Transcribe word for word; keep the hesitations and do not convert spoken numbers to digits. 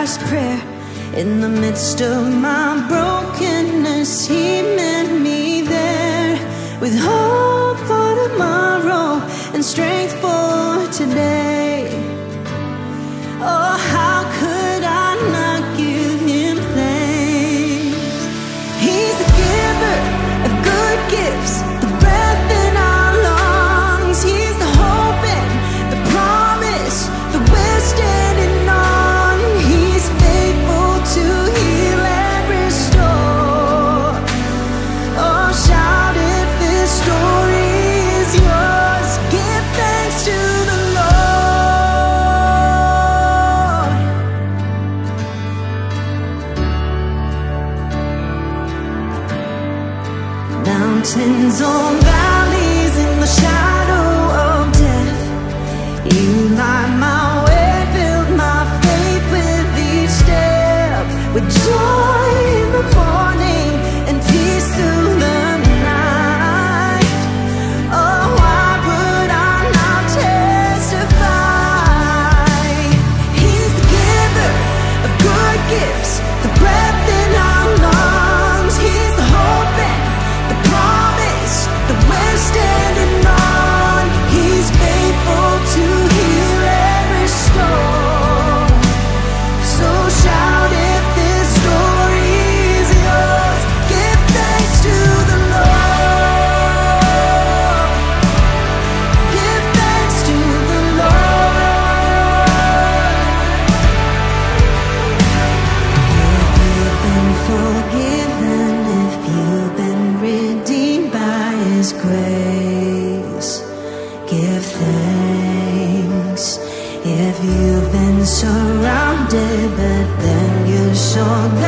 first prayer. In the midst of my brokenness, He met me there, with hope for tomorrow and strength for today. Oh, how could I not give Him thanks? He's the giver of good gifts, the breath in our lungs. He's the hope and the promise that we're standing on. He's faithful to heal and restore. Oh, shout if this story is yours. Give thanks to the Lord. Mountains or valleys in the shadow of death, You light my way, build my faith with each step, with joy in the morning and peace through the night. Oh, why would I not testify? He's the giver of good gifts, the breath in our lungs. He's the hope and the promise that we're standing on. He's faithful to heal and restore. So shout if this story is yours. Give thanks to the Lord. Give thanks to the Lord. If you've been forgiven, if you've been redeemed by His grace, give thanks. If you've been surrounded, but then you saw God